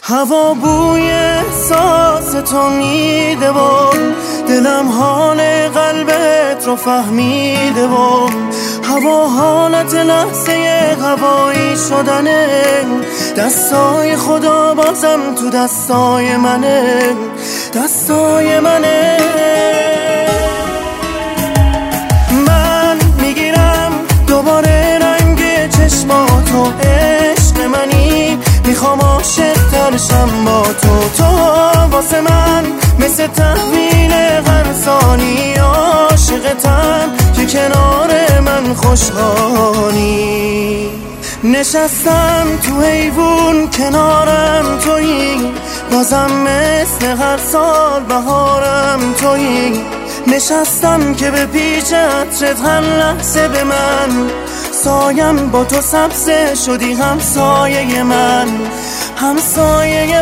هوا بوی احساس تو میده و دلم حال قلبت رو فهمیده و هوا حالت لحظه هوایی شدنه، دستای خدا بازم تو دستای منه، دستای منه. من میگیرم دوباره رنگ چشماتو، عشق منی میخوام عاشق ترشم با تو واسه من مثل تحویل غرسانی، عاشقتم که کنار من خوشحالی. نشستم تو حیوون کنارم تویی، بازم مثل هر سال بهارم تویی. نشستم که به پیچ عطرت هر لحظه به من سایم با تو سبزه شدی، همسایه من، همسایه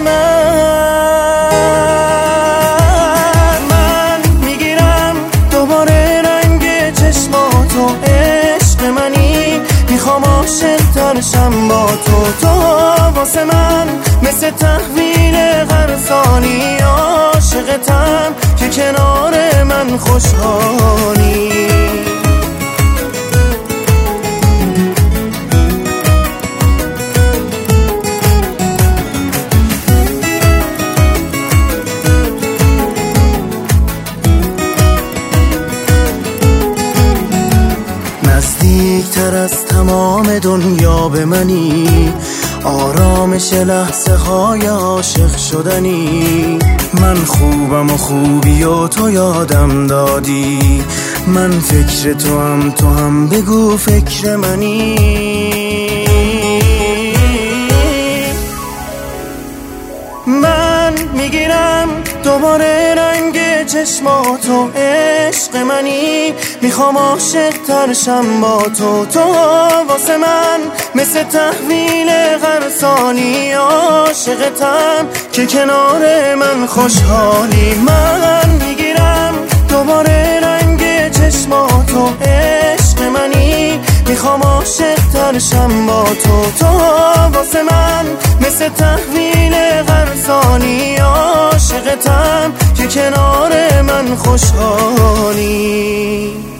من میگیرم دوباره رنگ چشماتو، عشق منی میخوام عاشق ترشم با تو واسه من مثل تحویل غرسانی، عاشقتم که کنار من خوشحالی. نزدیکتر از تمام دنیا به منی، آرامش لحظه های عاشق شدنی. من خوبم و خوبی و تو یادم دادی، من فکر تو هم بگو فکر منی. من میگیرم دوباره رنگ چشماتو، عشق منی میخوام عاشق ترشم با تو واسه من مثل تحویل غرسانی، عاشقتم که کنار من خوشحالی. من میگیرم دوباره رنگ چشماتو، عشق منی میخوام عاشق ترشم با تو واسه من مثل تحویل غرسانی، عاشقتم که کنار من خوشحالی.